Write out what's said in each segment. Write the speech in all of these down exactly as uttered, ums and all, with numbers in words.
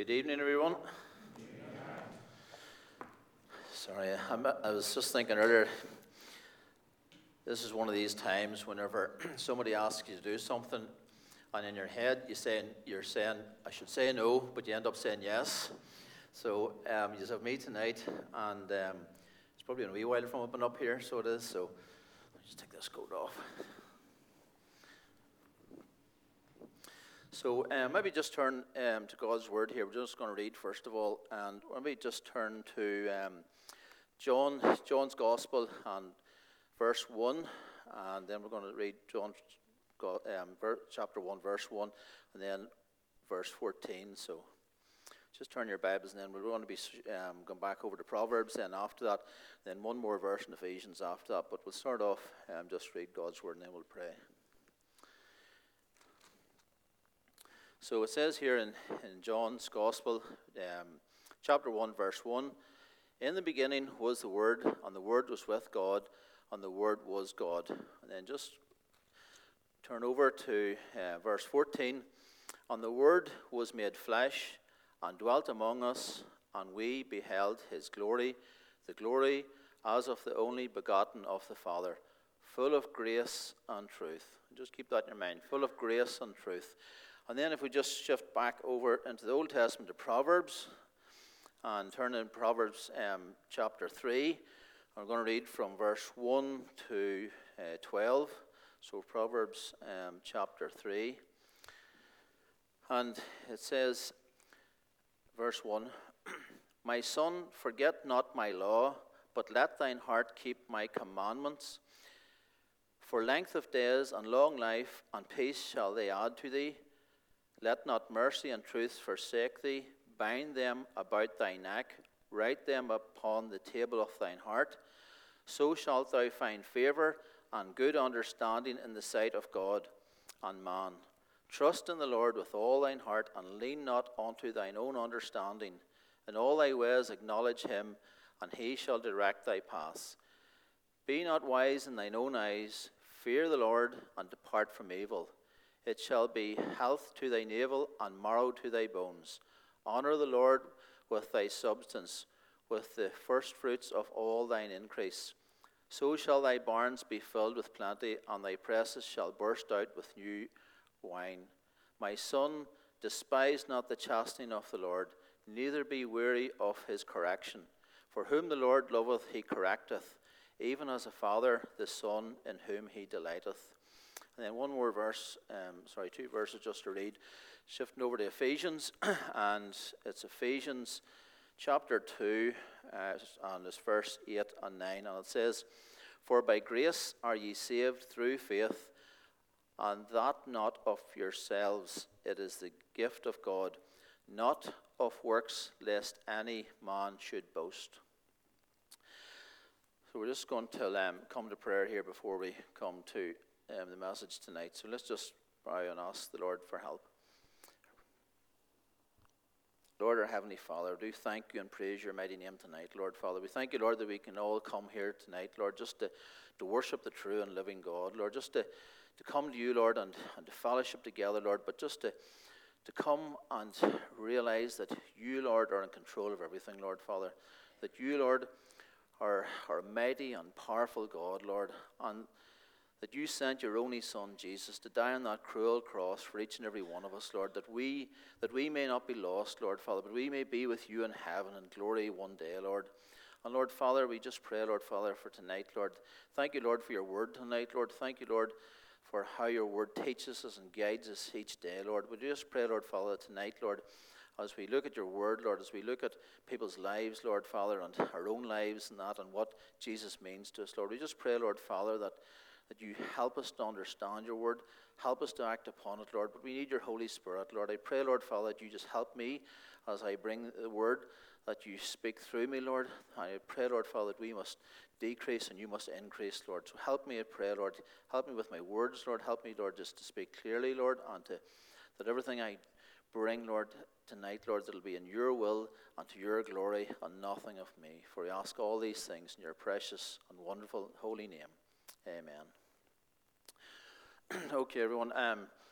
Good evening, everyone. Sorry, I'm, I was just thinking earlier, this is one of these times whenever somebody asks you to do something, and in your head you say, you're saying, I should say no, but you end up saying yes. So um, you have me tonight, and um, it's probably in a wee while from up and up here, so it is. So I'll just take this coat off. So um, maybe just turn um, to God's Word here. We're just going to read first of all, and maybe just turn to um, John, John's Gospel and verse one, and then we're going to read John um, chapter one, verse one, and then verse fourteen. So just turn your Bibles, and then we're going to be um, going back over to Proverbs, and after that, then one more verse in Ephesians after that. But we'll start off, um, just read God's Word, and then we'll pray. So it says here in, in John's Gospel, um, chapter one, verse one, in the beginning was the Word, and the Word was with God, and the Word was God. And then just turn over to uh, verse fourteen. And the Word was made flesh, and dwelt among us, and we beheld his glory, the glory as of the only begotten of the Father, full of grace and truth. And just keep that in your mind, full of grace and truth. And then if we just shift back over into the Old Testament to Proverbs, and turn in Proverbs um, chapter three, I'm going to read from verse one to uh, twelve. So Proverbs um, chapter three. And it says, verse one, My son, forget not my law, but let thine heart keep my commandments. For length of days and long life and peace shall they add to thee. Let not mercy and truth forsake thee. Bind them about thy neck. Write them upon the table of thine heart. So shalt thou find favour and good understanding in the sight of God and man. Trust in the Lord with all thine heart, and lean not unto thine own understanding. In all thy ways acknowledge him, and he shall direct thy paths. Be not wise in thine own eyes. Fear the Lord, and depart from evil. It shall be health to thy navel, and marrow to thy bones. Honour the Lord with thy substance, with the firstfruits of all thine increase. So shall thy barns be filled with plenty, and thy presses shall burst out with new wine. My son, despise not the chastening of the Lord, neither be weary of his correction. For whom the Lord loveth, he correcteth, even as a father the son in whom he delighteth. And then one more verse, um, sorry, two verses just to read. Shifting over to Ephesians, and it's Ephesians chapter two, uh, and it's verse eight and nine, and it says, For by grace are ye saved through faith, and that not of yourselves, it is the gift of God, not of works, lest any man should boast. So we're just going to um, come to prayer here before we come to um, the message tonight. So let's just pray and ask the Lord for help. Lord, our Heavenly Father, do thank you and praise your mighty name tonight, Lord Father. We thank you, Lord, that we can all come here tonight, Lord, just to, to worship the true and living God, Lord, just to, to come to you, Lord, and, and to fellowship together, Lord, but just to, to come and realize that you, Lord, are in control of everything, Lord Father, that you, Lord, are, are a mighty and powerful God, Lord, and that you sent your only Son, Jesus, to die on that cruel cross for each and every one of us, Lord, that we that we may not be lost, Lord Father, but we may be with you in heaven in glory one day, Lord. And Lord Father, we just pray, Lord Father, for tonight, Lord. Thank you, Lord, for your word tonight, Lord. Thank you, Lord, for how your word teaches us and guides us each day, Lord. We just pray, Lord Father, tonight, Lord, as we look at your word, Lord, as we look at people's lives, Lord Father, and our own lives and that, and what Jesus means to us, Lord. We just pray, Lord Father, that that you help us to understand your word, help us to act upon it, Lord. But we need your Holy Spirit, Lord. I pray, Lord Father, that you just help me as I bring the word, that you speak through me, Lord. I pray, Lord Father, that we must decrease and you must increase, Lord. So help me, I pray, Lord. Help me with my words, Lord. Help me, Lord, just to speak clearly, Lord, and to, that everything I bring, Lord, tonight, Lord, that it'll be in your will and to your glory and nothing of me. For we ask all these things in your precious and wonderful holy name. Amen. Okay, everyone. Um,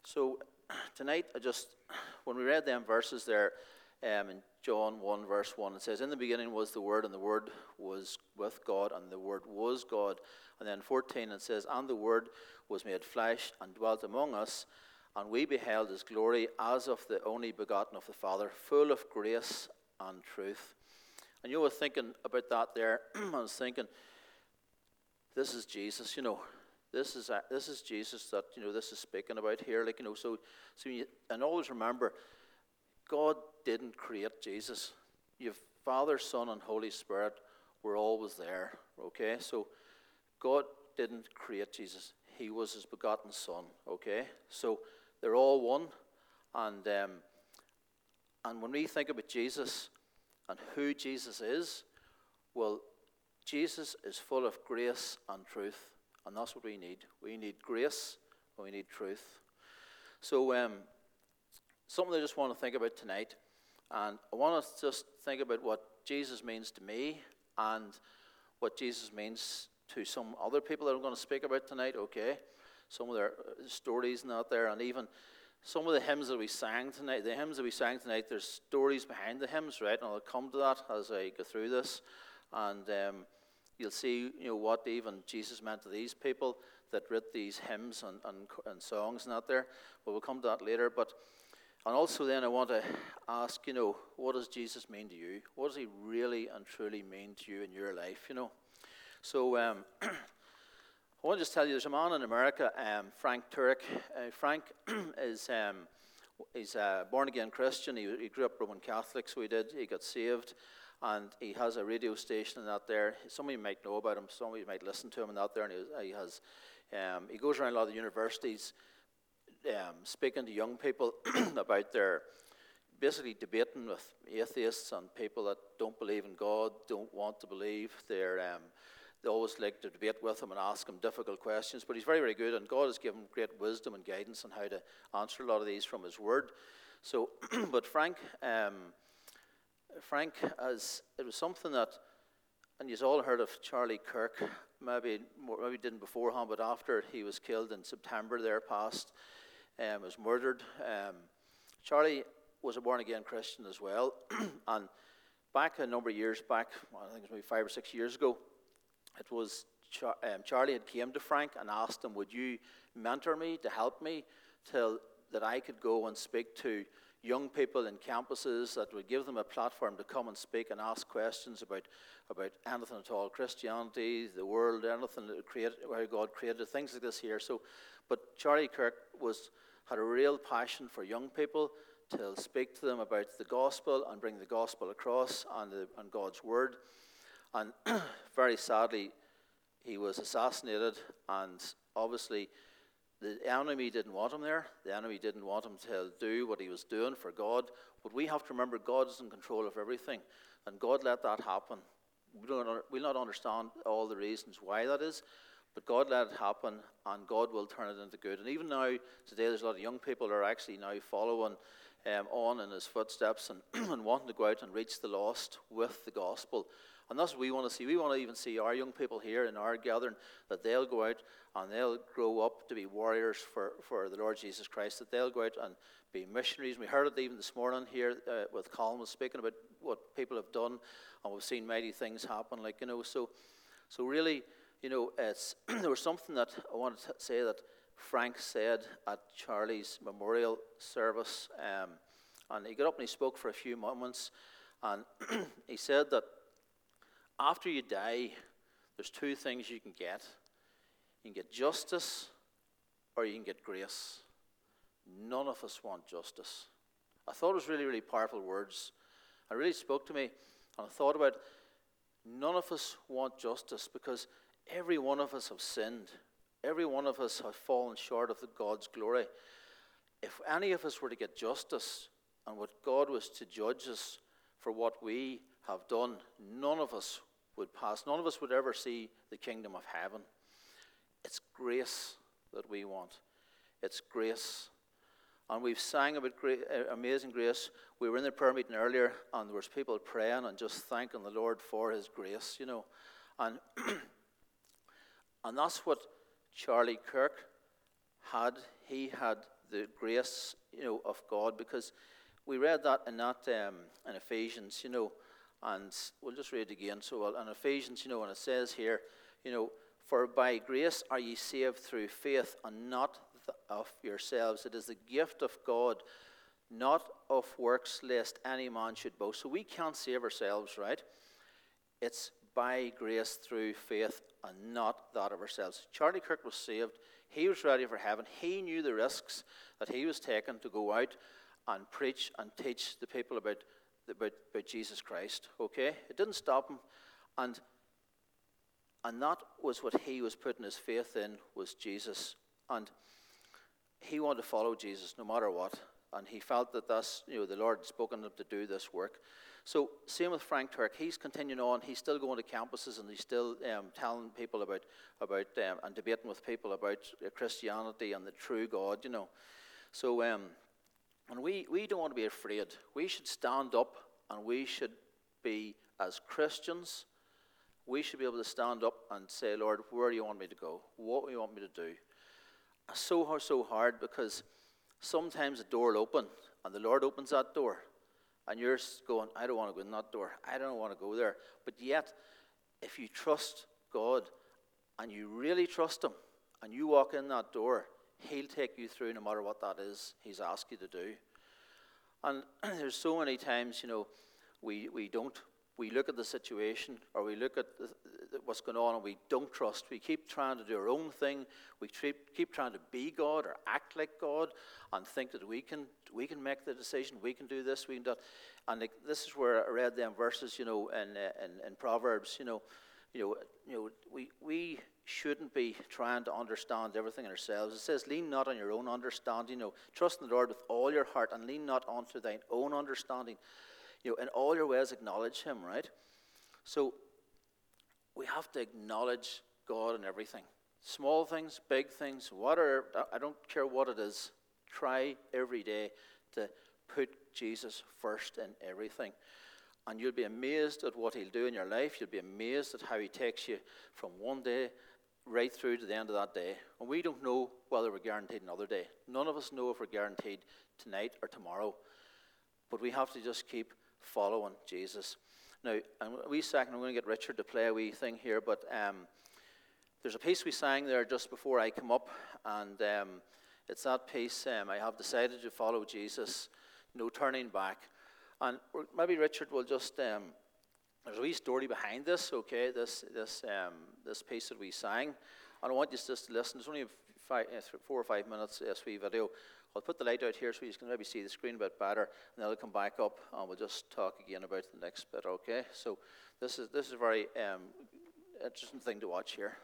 So tonight, I just, when we read them verses there, um, in John one, verse one, it says, "In the beginning was the Word, and the Word was with God, and the Word was God." And then fourteen, it says, "And the Word was made flesh, and dwelt among us, and we beheld his glory as of the only begotten of the Father, full of grace and truth." And you know, I was thinking about that there. I was thinking, this is Jesus, you know. This is this is Jesus that, you know, this is speaking about here. Like, you know, so, so you, and always remember, God didn't create Jesus. You've Father, Son, and Holy Spirit were always there, okay? So God didn't create Jesus. He was his begotten Son, okay? So they're all one. And um, and when we think about Jesus and who Jesus is, well, Jesus is full of grace and truth. And that's what we need. We need grace and we need truth. So um, something I just want to think about tonight. And I want to just think about what Jesus means to me and what Jesus means to some other people that I'm going to speak about tonight, okay? Some of their stories and out there, and even some of the hymns that we sang tonight. The hymns that we sang tonight, there's stories behind the hymns, right? And I'll come to that as I go through this. And um, you'll see, you know, what even Jesus meant to these people that wrote these hymns and, and, and songs and out there. But we'll come to that later. But and also then I want to ask, you know, what does Jesus mean to you? What does he really and truly mean to you in your life, you know? So um, I want to just tell you, there's a man in America, um, Frank Turek. Uh, Frank is um, he's a born-again Christian. He, he grew up Roman Catholic, so he did. He got saved, and he has a radio station and out there. Some of you might know about him. Some of you might listen to him and out there. And he, he has um, he goes around a lot of the universities, um, speaking to young people about their, basically debating with atheists and people that don't believe in God, don't want to believe. They're um, They always like to debate with him and ask him difficult questions, but he's very, very good, and God has given him great wisdom and guidance on how to answer a lot of these from his word. So, but Frank, um, Frank, has, it was something that, and you've all heard of Charlie Kirk, maybe more, maybe didn't beforehand, but after he was killed in September there past, um, was murdered. Um, Charlie was a born-again Christian as well, and back a number of years back, I think it was maybe five or six years ago, it was Char- um, Charlie had came to Frank and asked him, "Would you mentor me, to help me, till that I could go and speak to young people in campuses, that would give them a platform to come and speak and ask questions about, about anything at all, Christianity, the world, anything that created, how God created, things like this here." So, but Charlie Kirk was had a real passion for young people to speak to them about the gospel and bring the gospel across and, the, and God's word. And very sadly, he was assassinated, and obviously the enemy didn't want him there. The enemy didn't want him to do what he was doing for God. But we have to remember, God is in control of everything, and God let that happen. We don't, we'll not understand all the reasons why that is, but God let it happen, and God will turn it into good. And even now, today, there's a lot of young people that are actually now following um, on in his footsteps and, and wanting to go out and reach the lost with the gospel. And that's what we want to see. We want to even see our young people here in our gathering, that they'll go out and they'll grow up to be warriors for, for the Lord Jesus Christ, that they'll go out and be missionaries. We heard it even this morning here uh, with Colin was speaking about what people have done, and we've seen mighty things happen. Like, you know, so so really, you know, it's there was something that I wanted to say that Frank said at Charlie's memorial service, um, and he got up and he spoke for a few moments, and he said that after you die, there's two things you can get. You can get justice, or you can get grace. None of us want justice. I thought it was really, really powerful words. It really spoke to me, and I thought about, none of us want justice, because every one of us have sinned. Every one of us have fallen short of the God's glory. If any of us were to get justice, and what God was to judge us for what we have done, none of us would pass. None of us would ever see the kingdom of heaven. It's grace that we want. It's grace. And we've sang about great, uh, amazing grace. We were in the prayer meeting earlier, and there was people praying and just thanking the Lord for his grace, you know. And, and that's what Charlie Kirk had. He had the grace, you know, of God, because we read that in that um, in Ephesians, you know, and we'll just read it again. So well, in Ephesians, you know, and it says here, you know, for by grace are ye saved through faith, and not th- of yourselves. It is the gift of God, not of works, lest any man should boast. So we can't save ourselves, right? It's by grace through faith, and not that of ourselves. Charlie Kirk was saved. He was ready for heaven. He knew the risks that he was taking to go out and preach and teach the people about, about, about Jesus Christ. Okay? It didn't stop him. And, and that was what he was putting his faith in, was Jesus. And he wanted to follow Jesus no matter what. And he felt that that's, you know, the Lord had spoken to him to do this work. So same with Frank Turk. He's continuing on. He's still going to campuses, and he's still um, telling people about, about um, and debating with people about uh, Christianity and the true God, you know. So um, and we, we don't want to be afraid. We should stand up, and we should be, as Christians, we should be able to stand up and say, Lord, where do you want me to go? What do you want me to do? It's so hard, so hard, because sometimes the door will open, and the Lord opens that door. And you're going, I don't want to go in that door. I don't want to go there. But yet, if you trust God, and you really trust him, and you walk in that door, he'll take you through no matter what that is he's asked you to do. And there's so many times, you know, we, we don't, we look at the situation, or we look at the, what's going on, and we don't trust. We keep trying to do our own thing. We keep, keep trying to be God or act like God, and think that we can we can make the decision. We can do this. We can do that. And like, this is where I read them verses, you know, in, in in Proverbs. You know, you know, you know, we we shouldn't be trying to understand everything in ourselves. It says, "Lean not on your own understanding. You know, trust in the Lord with all your heart, and lean not onto thine own understanding. You know, in all your ways acknowledge him." Right. So we have to acknowledge God in everything. Small things, big things, whatever, I don't care what it is. Try every day to put Jesus first in everything. And you'll be amazed at what he'll do in your life. You'll be amazed at how he takes you from one day right through to the end of that day. And we don't know whether we're guaranteed another day. None of us know if we're guaranteed tonight or tomorrow. But we have to just keep following Jesus. Now, in a wee second, I'm going to get Richard to play a wee thing here, but um, there's a piece we sang there just before I come up, and um, it's that piece, um, I have decided to follow Jesus, no turning back. And maybe Richard will just, um, there's a wee story behind this, okay, this this um, this piece that we sang. And I want you just to listen. It's only five, uh, four or five minutes, this wee video. I'll put the light out here so you can maybe see the screen a bit better, and then I'll come back up and we'll just talk again about the next bit, okay? So this is this is a very um, interesting thing to watch here.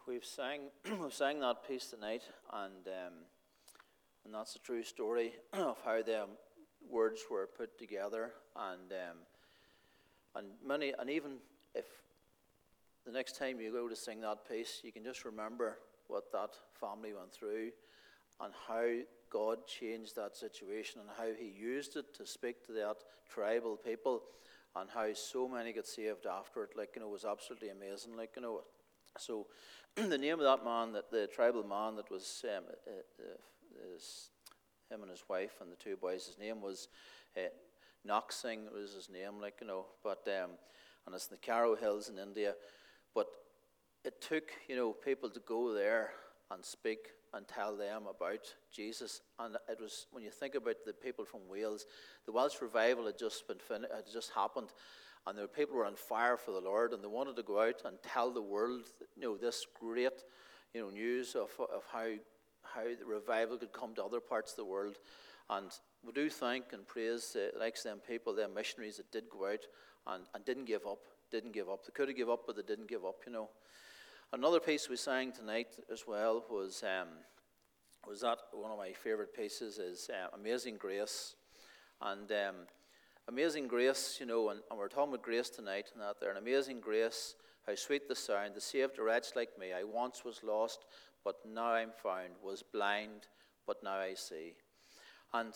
we've sang we've sang that piece tonight, and um, and that's a true story of how the words were put together, and um, and many, and even if the next time you go to sing that piece, you can just remember what that family went through, and how God changed that situation, and how He used it to speak to that tribal people, and how so many got saved after it. Like, you know, it was absolutely amazing. Like, you know, so the name of that man, that the tribal man that was um, uh, uh, his, him and his wife and the two boys, his name was uh, Noxing was his name. Like, you know, but um, and it's in the Karo Hills in India. But it took, you know, people to go there and speak and tell them about Jesus. And it was, when you think about the people from Wales, the Welsh revival had just been fin- had just happened, and the people were on fire for the Lord, and they wanted to go out and tell the world, you know, this great, you know, news of of how how the revival could come to other parts of the world. And we do thank and praise the likes of them people, them missionaries that did go out and, and didn't give up, didn't give up. They could have given up, but they didn't give up, you know. Another piece we sang tonight as well was um, was that one of my favourite pieces is uh, Amazing Grace. And um, Amazing Grace, you know, and, and we're talking about grace tonight and that there. And Amazing Grace, how sweet the sound, that saved a wretch like me. I once was lost, but now I'm found, was blind, but now I see. And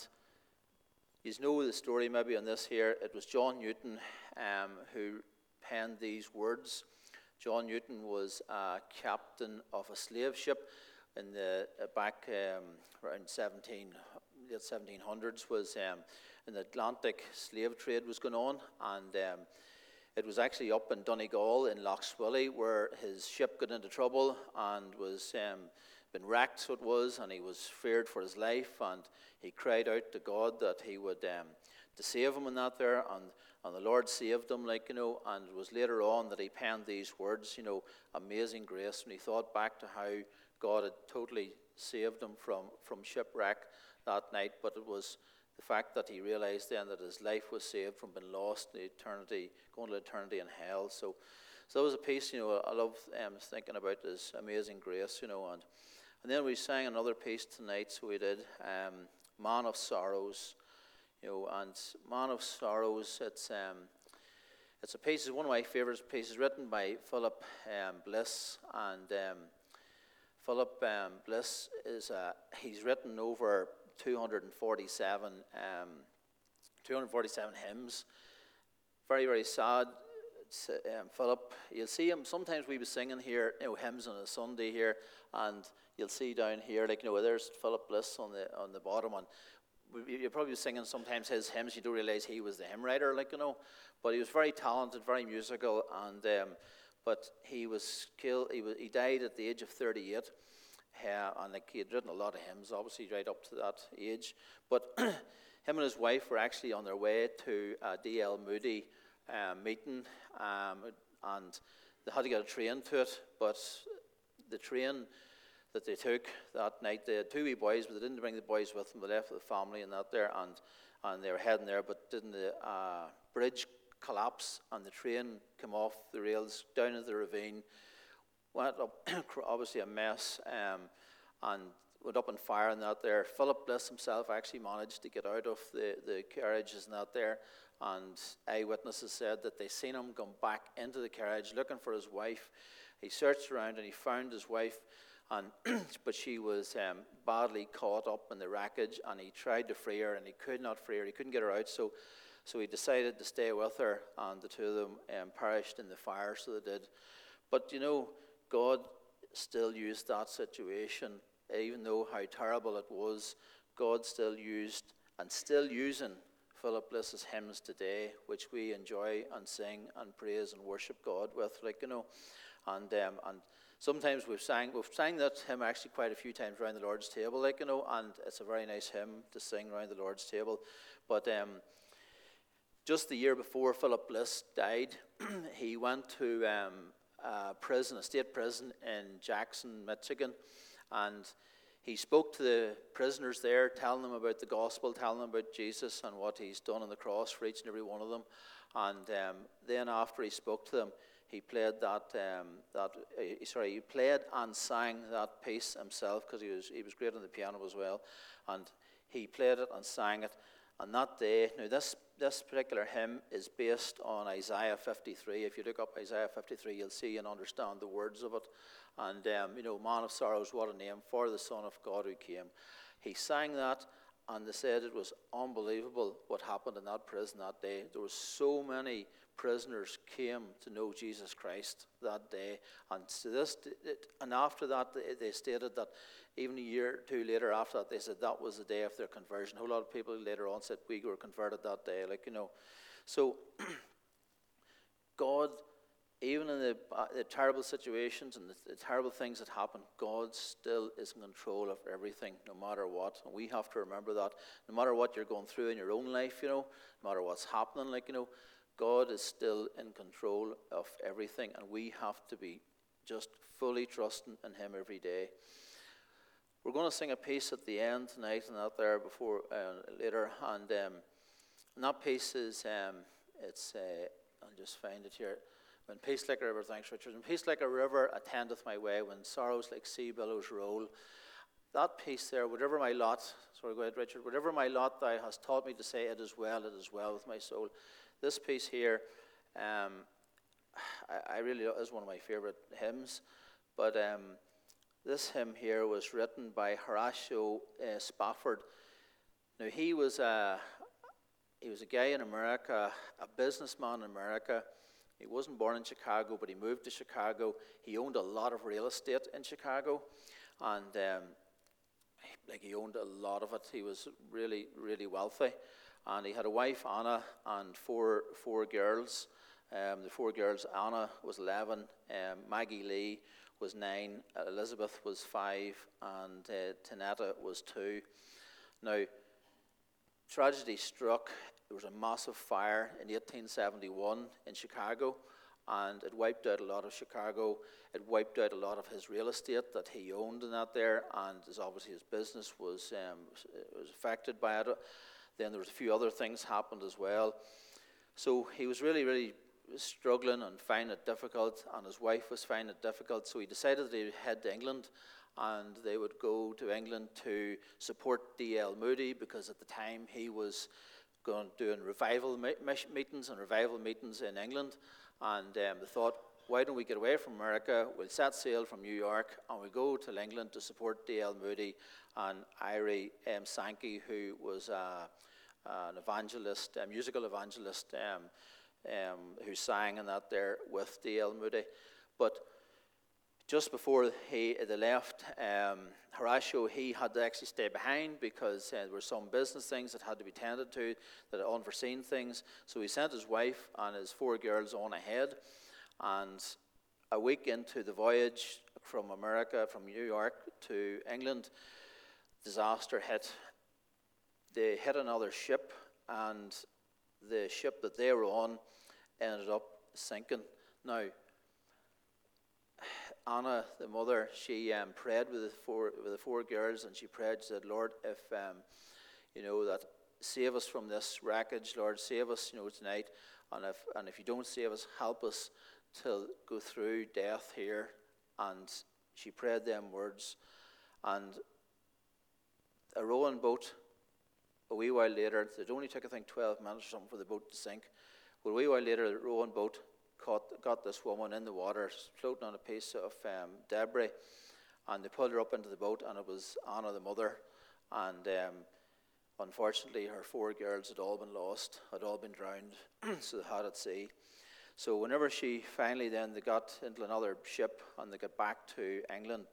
you know the story maybe on this here. It was John Newton um, who penned these words. John Newton was a captain of a slave ship in the uh, back um, around seventeen, late seventeen hundreds. Was um, in the Atlantic slave trade was going on, and um, it was actually up in Donegal in Lough Swilly where his ship got into trouble and was um, been wrecked. So it was, and he was feared for his life, and he cried out to God that He would um, to save him in that there, and. And the Lord saved him, like, you know, and it was later on that he penned these words, you know, Amazing Grace, when he thought back to how God had totally saved him from, from shipwreck that night. But it was the fact that he realized then that his life was saved from being lost in eternity, going to eternity in hell. So, so that was a piece, you know, I love um, thinking about this Amazing Grace, you know. And, and then we sang another piece tonight, so we did um, Man of Sorrows. You know, and Man of Sorrows, it's um, it's a piece, it's one of my favourite pieces, written by Philip um, Bliss. And um, Philip um, Bliss is a, he's written over two hundred forty-seven um, two hundred forty-seven hymns. Very, very sad. It's, um, Philip, you'll see him. Sometimes we be singing here, you know, hymns on a Sunday here, and you'll see down here, like, you know, there's Philip Bliss on the on the bottom, and you're probably singing sometimes his hymns. You don't realize he was the hymn writer, like, you know. But he was very talented, very musical, and um, but he was killed. He was he died at the age of thirty-eight, uh, and like he had written a lot of hymns, obviously right up to that age. But him and his wife were actually on their way to a D L Moody uh, meeting, um, and they had to get a train to it. But the train that they took that night, they had two wee boys, but they didn't bring the boys with them. They left with the family and that there, and and they were heading there, but didn't the uh, bridge collapse, and the train came off the rails down into the ravine, went up, obviously a mess, um, and went up in fire and that there. Philip Bliss himself actually managed to get out of the, the carriages and that there, and eyewitnesses said that they seen him come back into the carriage looking for his wife. He searched around and he found his wife, and but she was um, badly caught up in the wreckage, and he tried to free her, and he could not free her. He couldn't get her out, so so he decided to stay with her, and the two of them um, perished in the fire, so they did. But, you know, God still used that situation, even though how terrible it was. God still used, and still using, Philip Bliss's hymns today, which we enjoy and sing and praise and worship God with, like, you know. And um, and sometimes we've sang we've sang that hymn actually quite a few times around the Lord's table, like, you know, and it's a very nice hymn to sing around the Lord's table. But um, just the year before Philip Bliss died, he went to um, a prison, a state prison in Jackson, Michigan, and he spoke to the prisoners there, telling them about the gospel, telling them about Jesus and what he's done on the cross for each and every one of them. And um, then after he spoke to them, he played that, um, that uh, sorry, he played and sang that piece himself, because he was, he was great on the piano as well. And he played it and sang it. And that day, now this, this particular hymn is based on Isaiah fifty-three. If you look up Isaiah fifty-three, you'll see and understand the words of it. And, um, you know, Man of Sorrows, what a name for the Son of God who came. He sang that, and they said it was unbelievable what happened in that prison that day. There were so many prisoners came to know Jesus Christ that day. And to this, and after that, they stated that even a year or two later after that, they said that was the day of their conversion. A whole lot of people later on said we were converted that day, like, you know. So, God, even in the, uh, the terrible situations and the, the terrible things that happen, God still is in control of everything, no matter what. And we have to remember that. No matter what you're going through in your own life, you know, no matter what's happening, like, you know, God is still in control of everything. And we have to be just fully trusting in him every day. We're going to sing a piece at the end tonight and that there before uh, later. And, um, and that piece is, um, it's, uh, I'll just find it here. When peace like a river, thanks Richard, when peace like a river attendeth my way, when sorrows like sea billows roll. That piece there, whatever my lot, sorry, go ahead Richard, whatever my lot thou hast taught me to say, it is well, it is well with my soul. This piece here, um, I, I really, is one of my favorite hymns, but um, this hymn here was written by Horatio uh, Spafford. Now he was a, he was a guy in America, a businessman in America. He wasn't born in Chicago, but he moved to Chicago. He owned a lot of real estate in Chicago, and um, like he owned a lot of it. He was really, really wealthy, and he had a wife, Anna, and four four girls. Um, the four girls, Anna was eleven, um, Maggie Lee was nine, Elizabeth was five, and uh, Tanetta was two. Now, tragedy struck. There was a massive fire in eighteen seventy-one in Chicago, and it wiped out a lot of Chicago. It wiped out a lot of his real estate that he owned in that there, and as obviously his business was um, was affected by it. Then there was a few other things happened as well. So he was really, really struggling and finding it difficult, and his wife was finding it difficult. So he decided that he would head to England, and they would go to England to support D L Moody, because at the time he was going doing revival meetings and revival meetings in England, and um, they thought, why don't we get away from America, we'll set sail from New York, and we go to England to support D L Moody and Irie um, Sankey, who was uh, an evangelist, a musical evangelist, um, um, who sang in that there with D L Moody. But just before he they left, um, Horatio, he had to actually stay behind, because uh, there were some business things that had to be tended to, that are unforeseen things. So he sent his wife and his four girls on ahead. And a week into the voyage from America, from New York to England, disaster hit. They hit another ship, and the ship that they were on ended up sinking. Now, Anna, the mother, she um, prayed with the four with the four girls, and she prayed. She said, "Lord, if um, you know that, save us from this wreckage. Lord, save us, you know, tonight. And if and if you don't save us, help us to go through death here." And she prayed them words, and a rowing boat. A wee while later, it only took I think twelve minutes or something for the boat to sink. Well, a wee while later, the rowing boat caught got this woman in the water, floating on a piece of um, debris, and they pulled her up into the boat, and it was Anna, the mother, and um, unfortunately, her four girls had all been lost, had all been drowned, so they had at sea. So whenever she finally then they got into another ship and they got back to England,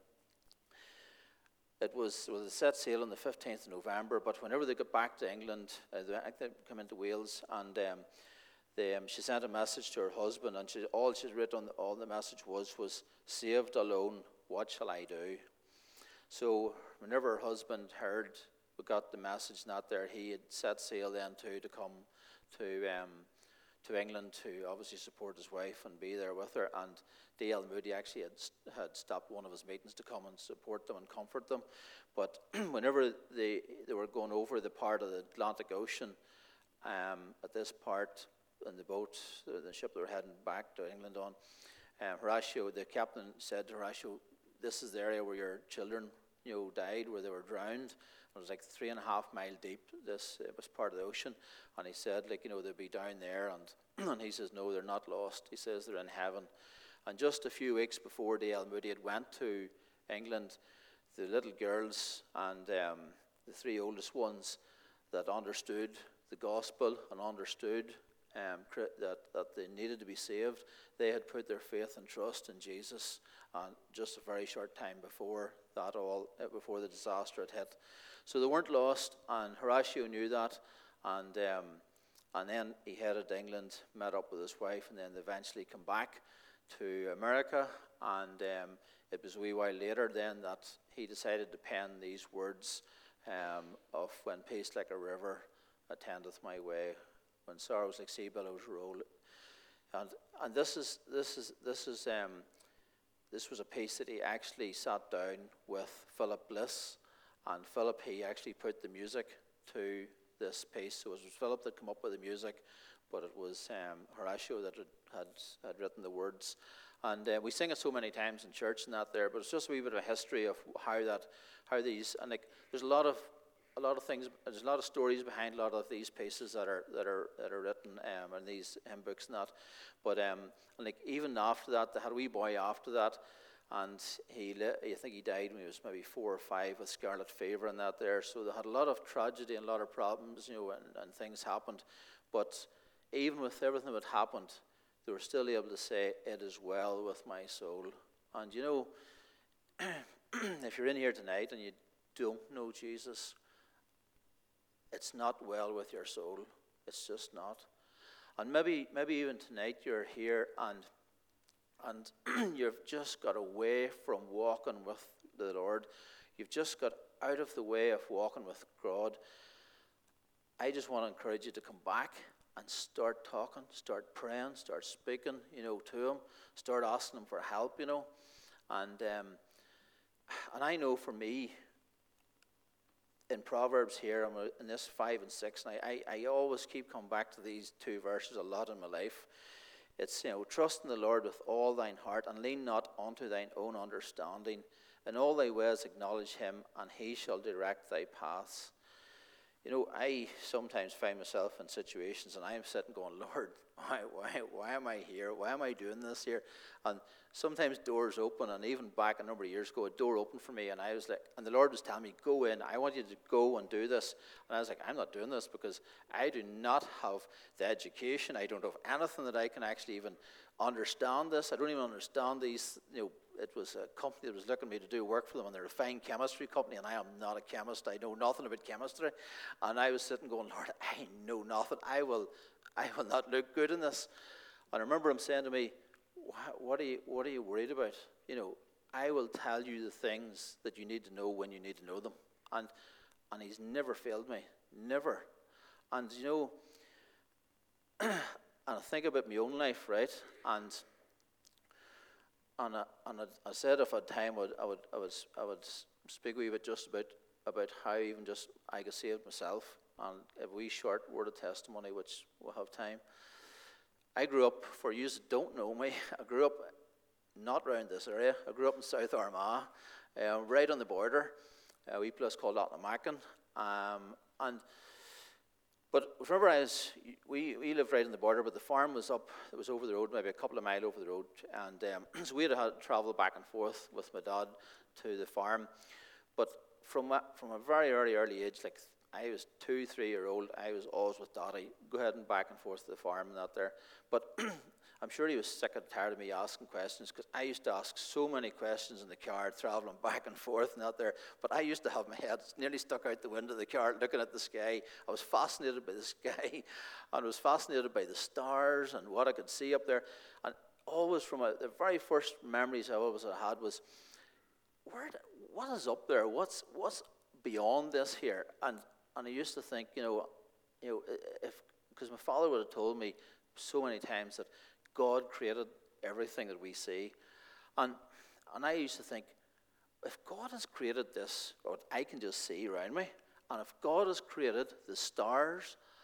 it was well, they set sail on the fifteenth of November. But whenever they got back to England, uh, they, they come into Wales, and um, they, um, she sent a message to her husband, and she, all she wrote on the, all the message was was "Saved alone, what shall I do?" So whenever her husband heard we got the message, not there, he had set sail then too to come to um, to England to obviously support his wife and be there with her. And D L Moody actually had had stopped one of his meetings to come and support them and comfort them. But whenever they they were going over the part of the Atlantic Ocean, um, at this part, in the boat, the, the ship they were heading back to England on, um, Horatio, the captain said to Horatio, "This is the area where your children, you know, died, where they were drowned." It was like three and a half mile deep. This it was part of the ocean, and he said, like, you know, they'd be down there, and and he says, "No, they're not lost." He says they're in heaven. And just a few weeks before D L Moody had went to England, the little girls and um, the three oldest ones that understood the gospel and understood um, that, that they needed to be saved, they had put their faith and trust in Jesus. And just a very short time before that all, before the disaster had hit. So they weren't lost, and Horatio knew that. And um, and then he headed to England, met up with his wife, and then they eventually come back to America. And um, it was a wee while later then that he decided to pen these words um, of "When peace like a river attendeth my way, when sorrows like sea billows roll." And and this is this is this is um, this was a piece that he actually sat down with Philip Bliss, and Philip, he actually put the music to this piece. So it was Philip that came up with the music, but it was um, Horatio that had, had had written the words. And uh, we sing it so many times in church and that there, but it's just a wee bit of a history of how that, how these, and like, there's a lot of, a lot of things, there's a lot of stories behind a lot of these pieces that are that are that are written um, in these hymn books and that. But um, and like even after that, they had a wee boy after that, and he, I think he died when he was maybe four or five with scarlet fever and that there. So they had a lot of tragedy and a lot of problems, you know, and, and things happened. But even with everything that happened, they were still able to say, "It is well with my soul." And you know, if you're in here tonight and you don't know Jesus, it's not well with your soul. It's just not. And maybe maybe even tonight you're here and and you've just got away from walking with the Lord. You've just got out of the way of walking with God. I just want to encourage you to come back and start talking, start praying, start speaking, you know, to him, start asking him for help, you know. And um, and I know for me, in Proverbs here, I'm in this five and six, and I, I, I always keep coming back to these two verses a lot in my life. It's, you know, trust in the Lord with all thine heart, and lean not unto thine own understanding. In all thy ways acknowledge him, and he shall direct thy paths. You know, I sometimes find myself in situations, and I am sitting going, "Lord, why, why, why am I here? Why am I doing this here?" And sometimes doors open, and even back a number of years ago, a door opened for me, and I was like, and the Lord was telling me, "Go in. I want you to go and do this." And I was like, "I'm not doing this because I do not have the education. I don't have anything that I can actually even understand this. I don't even understand these, you know." It was a company that was looking at me to do work for them, and they're a fine chemistry company, and I am not a chemist. I know nothing about chemistry. And I was sitting going, "Lord, I know nothing. I will I will not look good in this." And I remember him saying to me, what are you, what are you worried about? You know, I will tell you the things that you need to know when you need to know them. And and he's never failed me. Never. And, you know, and I think about my own life, right? And And, I, and I, I said if I had time, I would, I would, I would, I would speak a wee bit just about, about how even just I got saved myself, and a wee short word of testimony, which we'll have time. I grew up, for you that don't know me, I grew up not around this area. I grew up in South Armagh, uh, right on the border, a wee place called Lochnammackin. Um, and But remember, I was, we, we lived right on the border, but the farm was up, it was over the road, maybe a couple of miles over the road. And um, so we had to travel back and forth with my dad to the farm. But from a, from a very early, early age, like I was two, three year old, I was always with Daddy, go ahead and back and forth to the farm and that there. But I'm sure he was sick and tired of me asking questions, because I used to ask so many questions in the car, traveling back and forth and out there. But I used to have my head nearly stuck out the window of the car, looking at the sky. I was fascinated by the sky, and I was fascinated by the stars and what I could see up there. And always, from a, the very first memories I always had was, where, what is up there? What's what's beyond this here? And and I used to think, you know, you know, if because my father would have told me so many times that God created everything that we see. And and I used to think, if God has created this, what I can just see around me, and if God has created the stars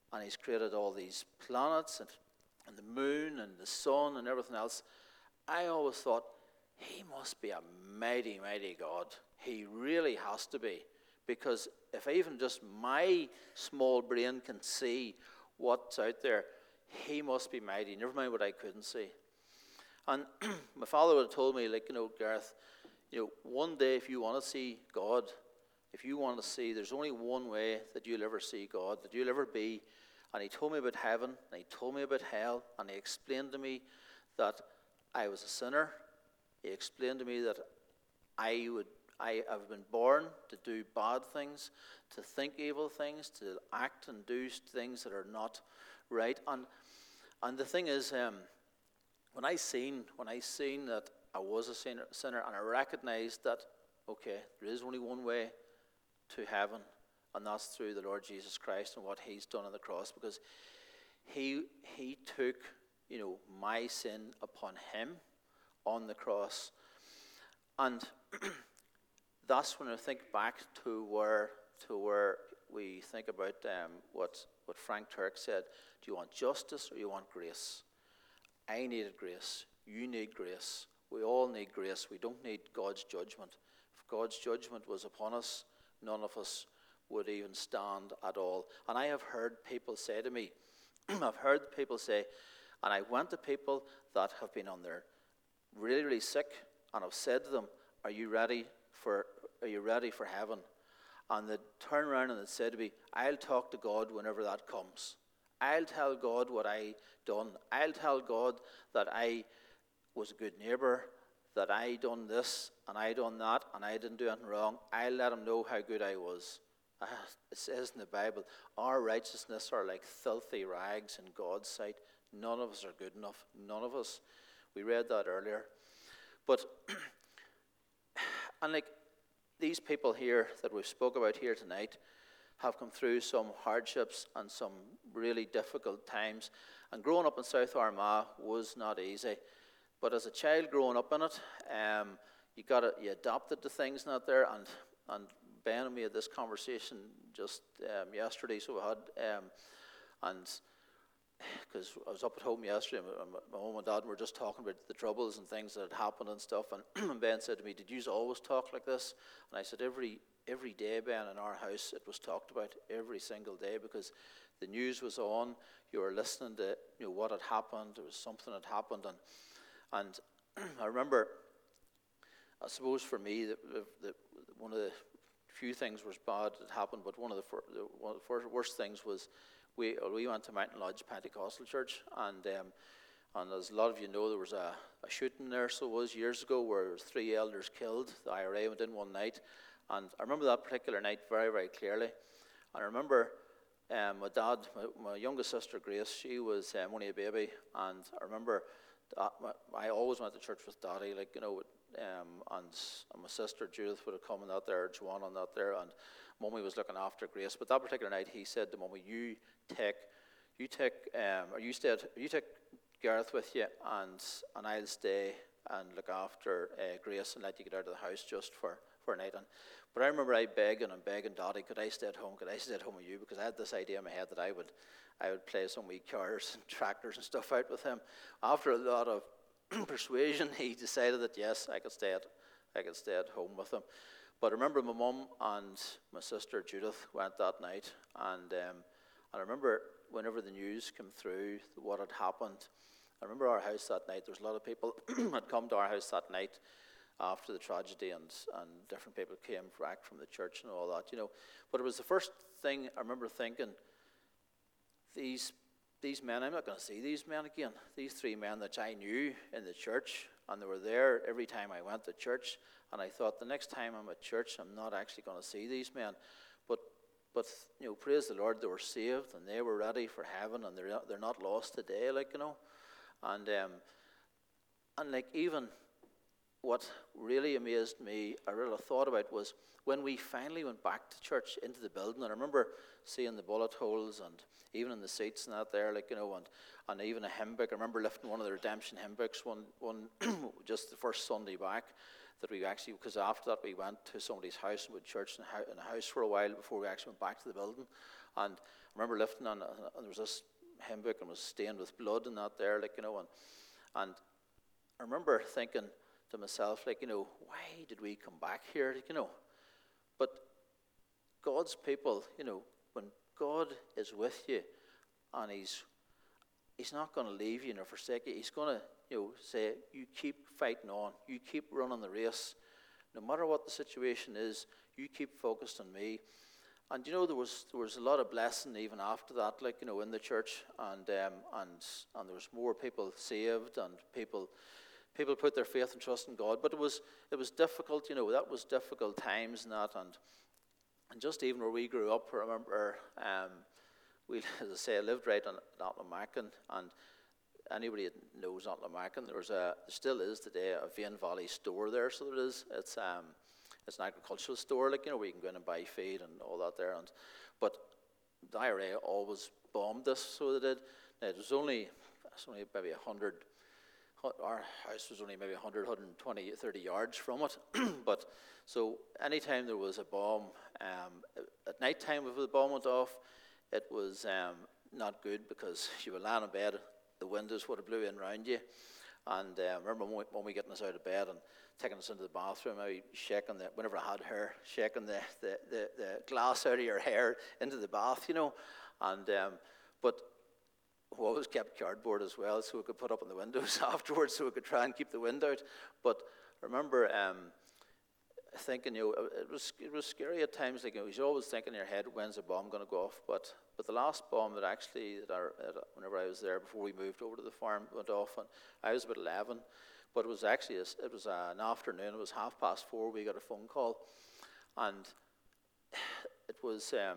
and he's created all these planets and, and the moon and the sun and everything else, I always thought, he must be a mighty, mighty God. He really has to be. Because if even just my small brain can see what's out there, he must be mighty, never mind what I couldn't see. And my father would have told me, like, you know, Gareth, you know, one day if you want to see God, if you want to see, there's only one way that you'll ever see God, that you'll ever be. And he told me about heaven, and he told me about hell, and he explained to me that I was a sinner. He explained to me that I would, I have been born to do bad things, to think evil things, to act and do things that are not right. And and the thing is, um, when I seen when I seen that I was a sinner, sinner, and I recognized that, okay, there is only one way to heaven, and that's through the Lord Jesus Christ and what he's done on the cross, because he he took, you know, my sin upon him on the cross. And that's when I think back to where to where we think about um, what what Frank Turk said. Do you want justice or you want grace? I needed grace. You need grace. We all need grace. We don't need God's judgment. If God's judgment was upon us, none of us would even stand at all. And I have heard people say to me, I've heard people say, and I went to people that have been on their really, really sick, and I've said to them, are you ready for are you ready for heaven? And they'd turn around and they'd say to me, I'll talk to God whenever that comes. I'll tell God what I done. I'll tell God that I was a good neighbor, that I done this and I done that, and I didn't do anything wrong. I'll let him know how good I was. Uh, it says in the Bible, our righteousness are like filthy rags in God's sight. None of us are good enough. None of us. We read that earlier. But, and like these people here that we've spoke about here tonight have come through some hardships and some really difficult times. And growing up in South Armagh was not easy. But as a child growing up in it, um, you got it, you adapted to things not there. And and Ben and me had this conversation just um, yesterday, so we had, um, and because I was up at home yesterday, and my mum and dad were just talking about the troubles and things that had happened and stuff, and Ben said to me, did you always talk like this? And I said, every every day, Ben, in our house, it was talked about every single day, because the news was on, you were listening to, you know, what had happened, there was something had happened, and and I remember, I suppose for me, the, the, the, one of the few things was bad that happened, but one of the, fir- the, one of the first, worst things was we we went to Mountain Lodge Pentecostal Church, and um, and as a lot of you know, there was a, a shooting there, so it was years ago, where there was three elders killed. The I R A went in one night, and I remember that particular night very, very clearly. And I remember um, my dad, my, my youngest sister Grace, she was um, only a baby, and I remember that, my, I always went to church with Daddy, like, you know, um, and, and my sister Judith would have come and that there, Joanne on that there, and Mummy was looking after Grace. But that particular night, he said to Mummy, "You take, you take, um, or you stayed, you take Gareth with you, and and I'll stay and look after uh, Grace and let you get out of the house just for for a night." And but I remember I begging and begging Daddy, "Could I stay at home? Could I stay at home with you?" Because I had this idea in my head that I would, I would play some wee cars and tractors and stuff out with him. After a lot of persuasion, he decided that yes, I could stay at, I could stay at home with him. But I remember my mum and my sister Judith went that night, and um, I remember whenever the news came through, what had happened. I remember our house that night. There was a lot of people had come to our house that night after the tragedy, and, and different people came back from the church and all that, you know. But it was the first thing I remember thinking, these these men, I'm not going to see these men again. These three men that I knew in the church, and they were there every time I went to church. And I thought, the next time I'm at church, I'm not actually going to see these men. But, but you know, praise the Lord, they were saved, and they were ready for heaven, and they're not, they're not lost today, like, you know. And, um, and like, even what really amazed me, I really thought about, was when we finally went back to church, into the building, and I remember seeing the bullet holes, and even in the seats and that there, like, you know, and, and even a hymn book. I remember lifting one of the redemption hymn books one, one just the first Sunday back, that we actually, because after that we went to somebody's house and we church in a house for a while before we actually went back to the building. And remember lifting on, and there was this hymn book and it was stained with blood and that there, like, you know, and, and I remember thinking to myself, like, you know, why did we come back here, like, you know? But God's people, you know, when God is with you and he's he's not going to leave you nor forsake you, he's going to, you know, say, you keep fighting on, you keep running the race. No matter what the situation is, you keep focused on me. And, you know, there was there was a lot of blessing even after that, like, you know, in the church, and um, and and there was more people saved, and people people put their faith and trust in God. But it was it was difficult, you know, that was difficult times and that, and and just even where we grew up, I remember, um, we, as I say, I lived right on Atlamachan, and anybody that knows Atlamachan, there was a, there still is today a Vane Valley store there, so there is, it's um, it's an agricultural store, like, you know, where you can go in and buy feed and all that there, and, but the I R A always bombed this, so they did. Now, it was only, it's only maybe a hundred, our house was only maybe one hundred, one hundred twenty, thirty yards from it, but, so anytime there was a bomb, um, at night time if the bomb went off, it was um, not good, because you were lying in bed, the windows would have blew in around you, and uh, I remember when we, when we getting us out of bed and taking us into the bathroom, I was shaking the, whenever I had hair, shaking the, the, the, the glass out of your hair into the bath, you know, and, um, but we always kept cardboard as well, so we could put up in the windows afterwards, so we could try and keep the wind out. But I remember um, thinking, you know, it was it was scary at times. Like, you know, you're always thinking in your head, when's the bomb going to go off? But but the last bomb that actually, that our, uh, whenever I was there before we moved over to the farm, went off, and I was about eleven. But it was actually a, it was an afternoon. It was half past four. We got a phone call, and it was um,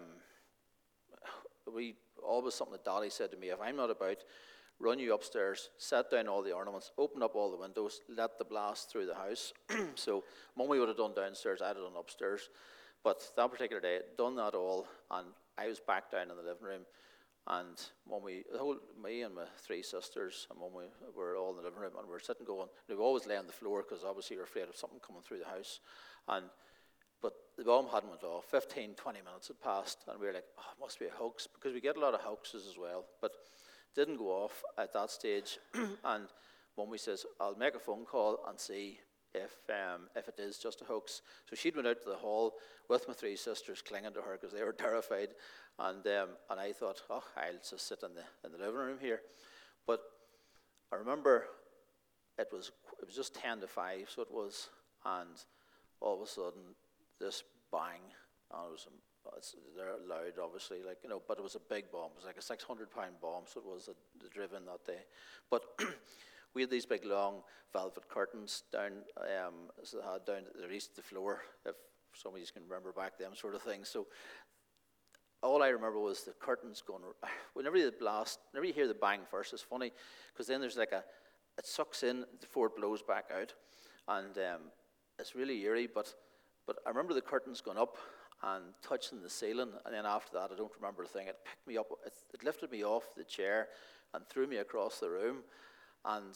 we. Always something that Dolly said to me, if I'm not about, run you upstairs, set down all the ornaments, open up all the windows, let the blast through the house. So Mummy would have done downstairs, I'd have done upstairs. But that particular day, done that all, and I was back down in the living room, and Mummy, the whole, me and my three sisters and Mummy were all in the living room, and we were sitting going, we always lay on the floor, because obviously you're afraid of something coming through the house. And But the bomb hadn't went off. fifteen, twenty minutes had passed, and we were like, oh, it must be a hoax, because we get a lot of hoaxes as well. But didn't go off at that stage. And Mummy says, I'll make a phone call and see if um, if it is just a hoax. So she'd went out to the hall with my three sisters clinging to her because they were terrified. And um, and I thought, oh, I'll just sit in the in the living room here. But I remember it was it was just ten to five, so it was, and all of a sudden, this bang, and it was it's, they're loud, obviously, like, you know, but it was a big bomb. It was like a six hundred pound bomb, so it was a, the driven that day. But we had these big long velvet curtains down, um, so they had down the east of the floor, if some of you can remember back them sort of things. So all I remember was the curtains going. Whenever you blast, whenever you hear the bang first, it's funny, because then there's like a, it sucks in before it blows back out, and um, it's really eerie. But But I remember the curtains going up and touching the ceiling, and then after that, I don't remember a thing. It picked me up, it, it lifted me off the chair and threw me across the room. And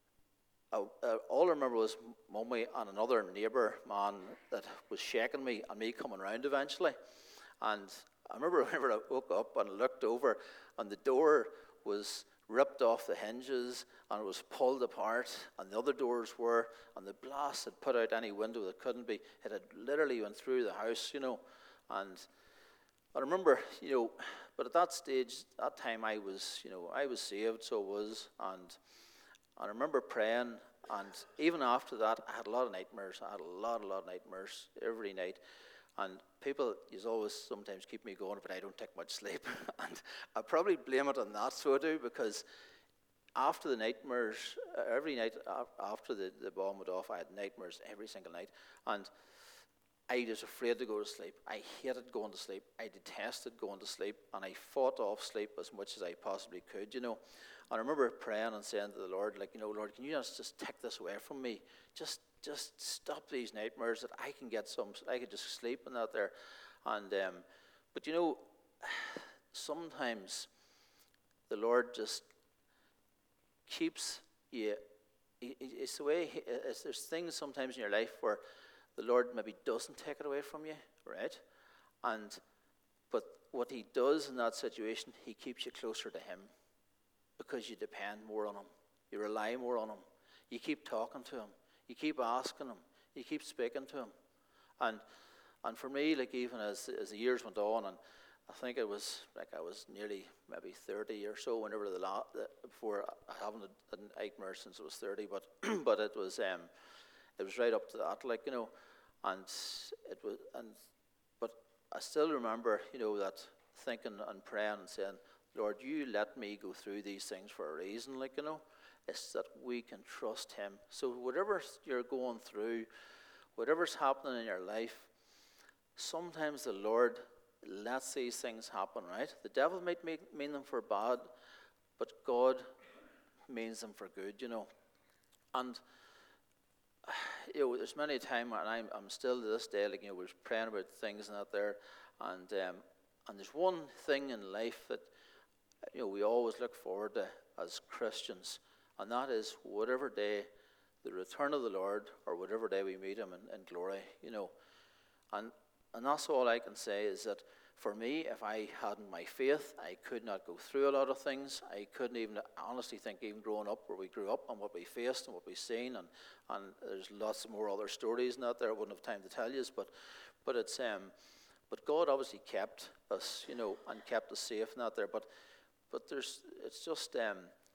I, uh, all I remember was Mummy and another neighbour man that was shaking me, and me coming round eventually. And I remember whenever I woke up and looked over, and the door was ripped off the hinges, and it was pulled apart, and the other doors were, and the blast had put out any window that couldn't be. It had literally went through the house, you know. And I remember, you know, but at that stage, that time I was, you know, I was saved, so I was, and I remember praying, and even after that, I had a lot of nightmares. I had a lot, a lot of nightmares every night. And people, you always sometimes keep me going, but I don't take much sleep. And I probably blame it on that, so I do, because after the nightmares, every night after the, the bomb went off, I had nightmares every single night. And I was afraid to go to sleep. I hated going to sleep. I detested going to sleep. And I fought off sleep as much as I possibly could, you know. And I remember praying and saying to the Lord, like, you know, Lord, can you just, just take this away from me? Just just stop these nightmares, that I can get some, I could just sleep and that there. And, um, but you know, sometimes the Lord just keeps you, it's the way, it's, there's things sometimes in your life where the Lord maybe doesn't take it away from you, right? And But what he does in that situation, he keeps you closer to him because you depend more on him. You rely more on him. You keep talking to him. You keep asking him. You keep speaking to him. And and for me, like even as as the years went on, and I think it was like I was nearly maybe thirty or so whenever the la- the, before I haven't had an nightmare since I was thirty, but but it was um it was right up to that, like, you know, and it was and but I still remember, you know, that thinking and praying and saying, Lord, you let me go through these things for a reason, like, you know, it's that we can trust him. So whatever you're going through, whatever's happening in your life, sometimes the Lord lets these things happen, right? The devil might make, mean them for bad, but God means them for good, you know. And, you know, there's many a time, and I'm, I'm still to this day, like, you know, we're praying about things and that there, and um, and there's one thing in life that, you know, we always look forward to as Christians, and that is whatever day, the return of the Lord, or whatever day we meet him in, in glory, you know. And and that's all I can say is that for me, if I hadn't my faith, I could not go through a lot of things. I couldn't even honestly think, even growing up where we grew up and what we faced and what we seen, and, and there's lots more other stories in that there I wouldn't have time to tell you, but but it's um but God obviously kept us, you know, and kept us safe and that there. But but there's it's just um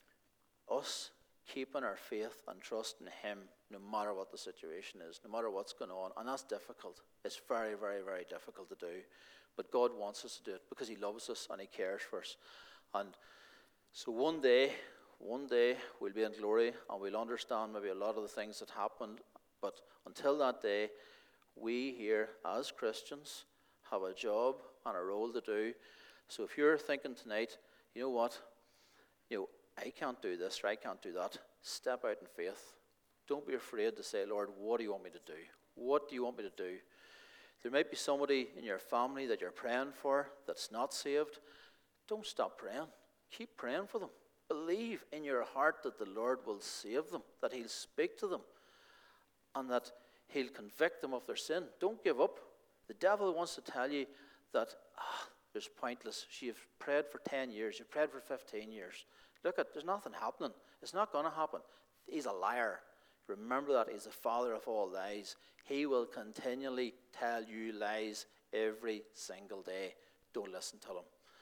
us keeping our faith and trust in him no matter what the situation is, no matter what's going on. And that's difficult. It's very, very, very difficult to do. But God wants us to do it because he loves us and he cares for us. And so one day, one day we'll be in glory and we'll understand maybe a lot of the things that happened. But until that day, we here as Christians have a job and a role to do. So if you're thinking tonight, you know what, you know, I can't do this or I can't do that, step out in faith. Don't be afraid to say, Lord, what do you want me to do? What do you want me to do? There might be somebody in your family that you're praying for that's not saved. Don't stop praying. Keep praying for them. Believe in your heart that the Lord will save them, that he'll speak to them, and that he'll convict them of their sin. Don't give up. The devil wants to tell you that ah, it's pointless. You've prayed for ten years. You've prayed for fifteen years. Look, at there's nothing happening. It's not going to happen. He's a liar. Remember that he's the father of all lies. He will continually tell you lies every single day. Don't listen to him.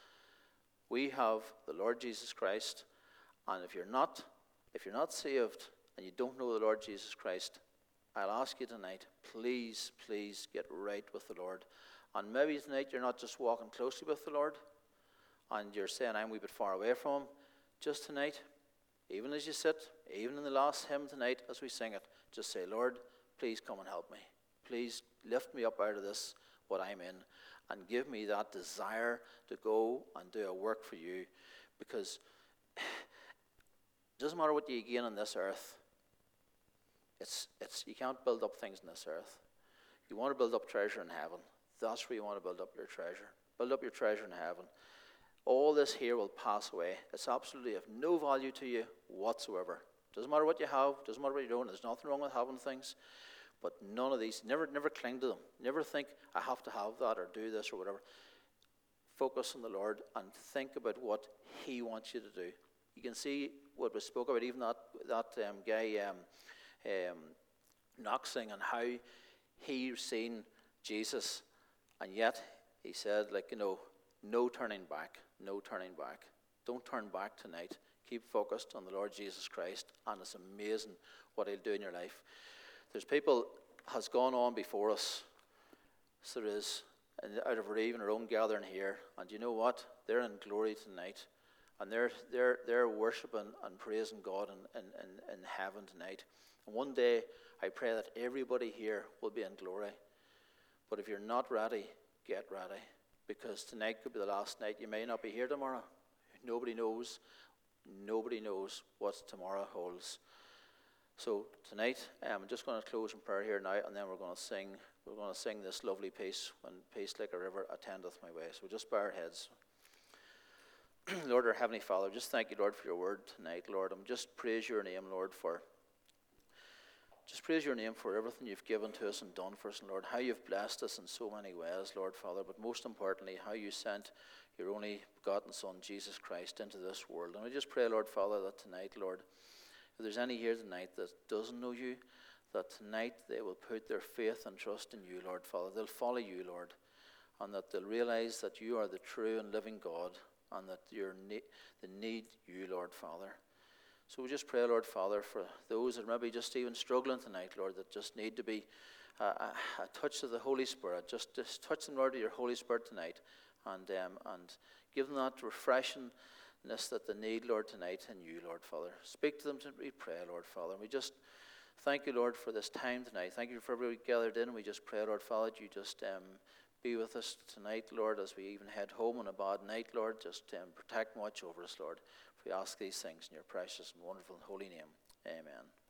We have the Lord Jesus Christ, and if you're not, if you're not saved and you don't know the Lord Jesus Christ, I'll ask you tonight, please, please get right with the Lord. And maybe tonight you're not just walking closely with the Lord, and you're saying, I'm a wee bit far away from him. Just tonight, even as you sit, even in the last hymn tonight as we sing it, just say, Lord, please come and help me. Please lift me up out of this, what I'm in, and give me that desire to go and do a work for you. Because it doesn't matter what you gain on this earth. It's, it's, you can't build up things on this earth. You want to build up treasure in heaven. That's where you want to build up your treasure. Build up your treasure in heaven. All this here will pass away. It's absolutely of no value to you whatsoever. Doesn't matter what you have. Doesn't matter what you're doing. There's nothing wrong with having things. But none of these, never never cling to them. Never think, I have to have that or do this or whatever. Focus on the Lord and think about what he wants you to do. You can see what was spoke about, even that, that um, guy um, um, Knoxing, and how he seen Jesus. And yet he said, like, you know, no turning back. No turning back. Don't turn back tonight. Keep focused on the Lord Jesus Christ, and it's amazing what he'll do in your life. There's people has gone on before us. So there is, and out of our even our own gathering here, and you know what? They're in glory tonight, and they're they're they're worshiping and praising God in in, in, in heaven tonight. And one day, I pray that everybody here will be in glory. But if you're not ready, get ready. Because tonight could be the last night. You may not be here tomorrow. Nobody knows. Nobody knows what tomorrow holds. So tonight, um, I'm just going to close in prayer here now, and then we're going to sing. We're going to sing this lovely piece, "When peace like a river attendeth my way." So just bow our heads. Lord, our Heavenly Father, just thank you, Lord, for your word tonight, Lord. I'm just praise your name, Lord, for Just praise your name for everything you've given to us and done for us, and Lord, how you've blessed us in so many ways, Lord Father, but most importantly, how you sent your only begotten Son, Jesus Christ, into this world. And we just pray, Lord Father, that tonight, Lord, if there's any here tonight that doesn't know you, that tonight they will put their faith and trust in you, Lord Father. They'll follow you, Lord, and that they'll realize that you are the true and living God, and that you're ne- they need you, Lord Father. So we just pray, Lord Father, for those that maybe just even struggling tonight, Lord, that just need to be a, a, a touch of the Holy Spirit. Just, just touch them, Lord, to your Holy Spirit tonight, and um, and give them that refreshingness that they need, Lord, tonight in you, Lord Father. Speak to them, we pray, Lord Father. And we just thank you, Lord, for this time tonight. Thank you for everybody gathered in. We just pray, Lord Father, that you just um, be with us tonight, Lord, as we even head home on a bad night, Lord. Just um, protect and watch over us, Lord. We ask these things in your precious and wonderful and holy name. Amen.